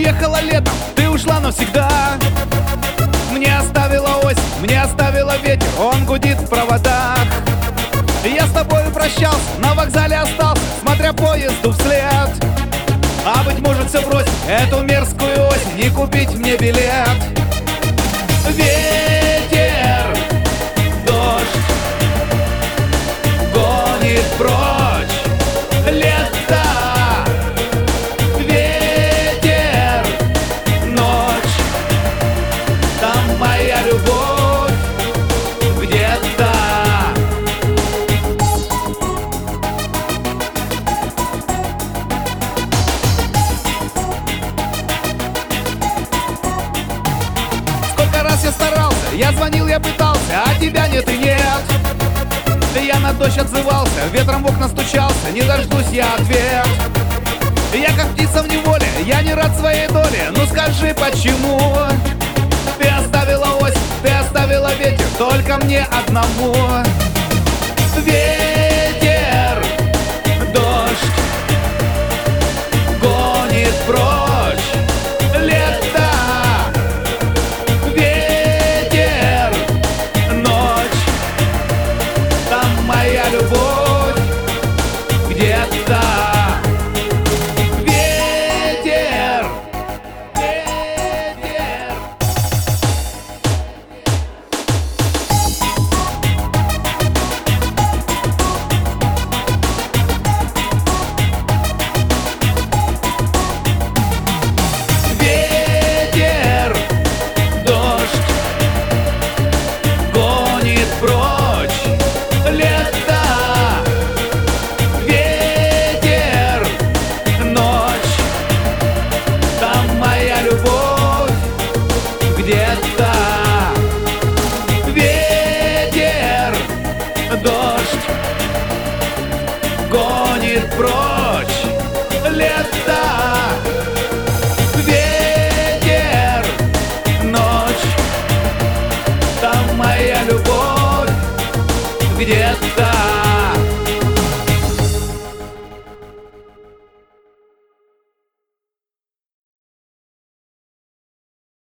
приехала летом, ты ушла навсегда. Мне оставила ось, мне оставила ветер, он гудит в проводах. Я с тобою прощался, на вокзале остался, смотря поезду вслед. А быть может все бросить, эту мерзкую осень, и купить мне билет. Ветер, дождь гонит прочь лето. Ветер, ночь, там моя любовь где-то. Сколько раз я старался, я звонил, я пытался, а тебя нет и нет. Я на дождь отзывался, ветром в окна стучался, не дождусь я ответ. Я как птица в неволе, я не рад своей доле. Ну скажи, почему ты оставила осень, ты оставила ветер, только мне одному. Ветер